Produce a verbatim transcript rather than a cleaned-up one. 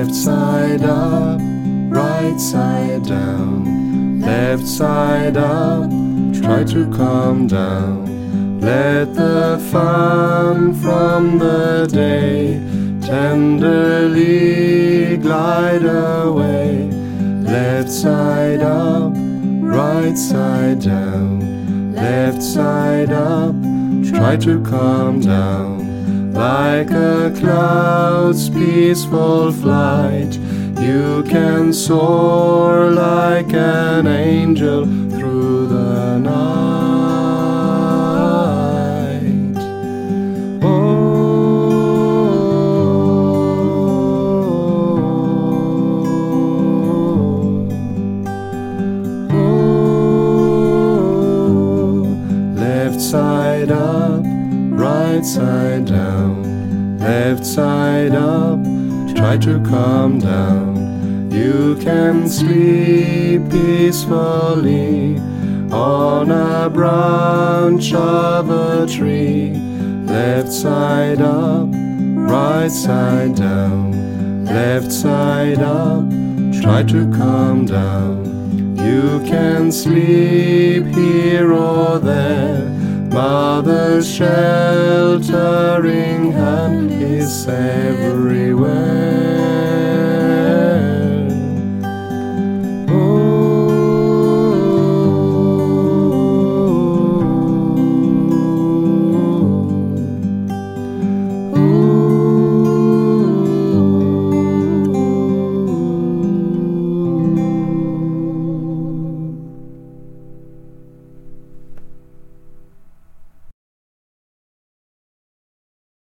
Left side up, right side down. Left side up, try to calm down. Let the fun from the day tenderly glide away. Left side up, right side down. Left side up, try to calm down. Like a cloud's peaceful flight, you can soar like an angel through the night. Oh, oh, left side up, right side down. Left side up, try to calm down. You can sleep peacefully on a branch of a tree. Left side up, right side down. Left side up, try to calm down. You can sleep here or there. Mother's sheltering hand is everywhere.